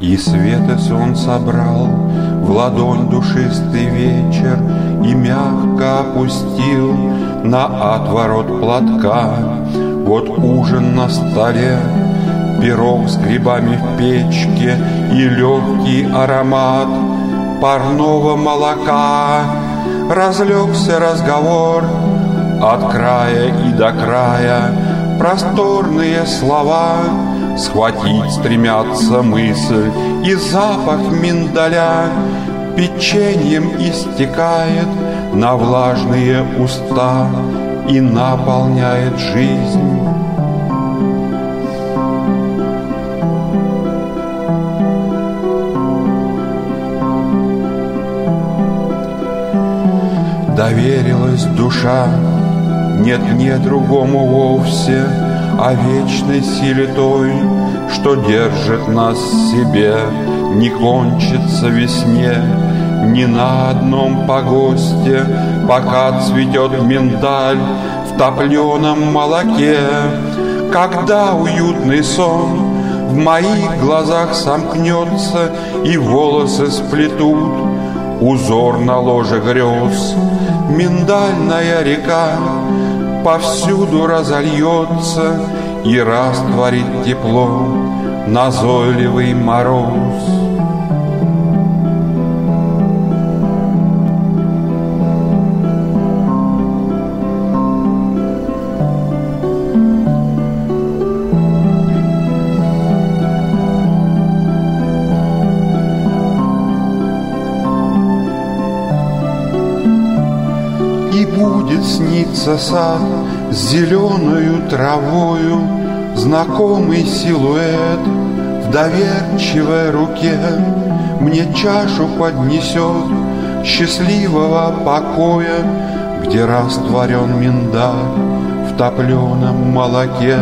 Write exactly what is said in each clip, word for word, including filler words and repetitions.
И свет и сон собрал в ладонь душистый вечер и мягко опустил на отворот платка. Вот ужин на столе, пирог с грибами в печке и легкий аромат парного молока. Разлегся разговор от края и до края, просторные слова схватить стремятся мысль, и запах миндаля печеньем истекает на влажные уста и наполняет жизнь. Доверилась душа, нет, не другому вовсе, а вечной силе той, что держит нас в себе. Не кончится весне ни на одном погосте, пока цветет миндаль в топленом молоке. Когда уютный сон в моих глазах сомкнется и волосы сплетут узор на ложе грез, миндальная река повсюду разольется и растворит тепло назойливый мороз. И будет сниться сад с зеленою травою, знакомый силуэт в доверчивой руке мне чашу поднесет счастливого покоя, где растворен миндаль в топленом молоке.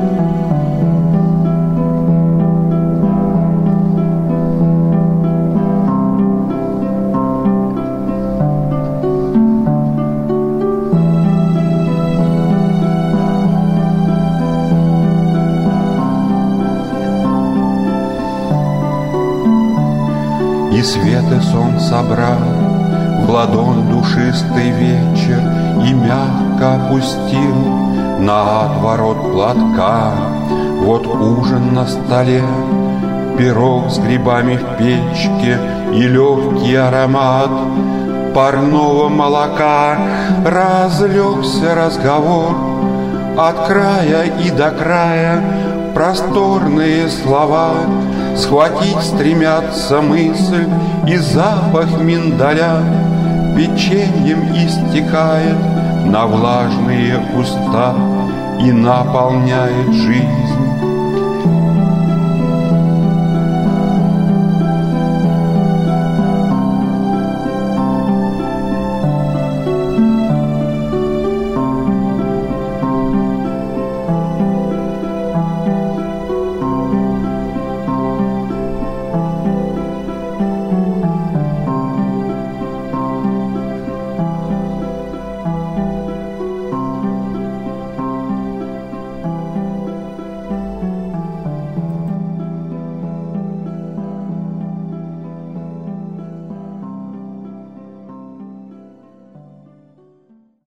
И свет и сон собрал в ладонь душистый вечер и мягко опустил на отворот платка. Вот ужин на столе, пирог с грибами в печке и легкий аромат парного молока. Разлегся разговор от края и до края, просторные слова схватить стремятся мысль, и запах миндаля печеньем истекает на влажные уста и наполняет жизнь.